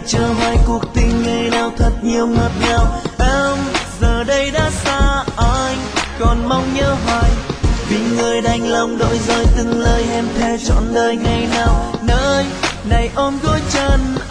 chờ hoài cuộc tình ngày nào thật nhiều ngọt ngào. Em giờ đây đã xa anh, còn mong nhớ hoài, vì người đành lòng đổi rời từng lời em thề trọn đời ngày nào. Nơi này ôm gối chân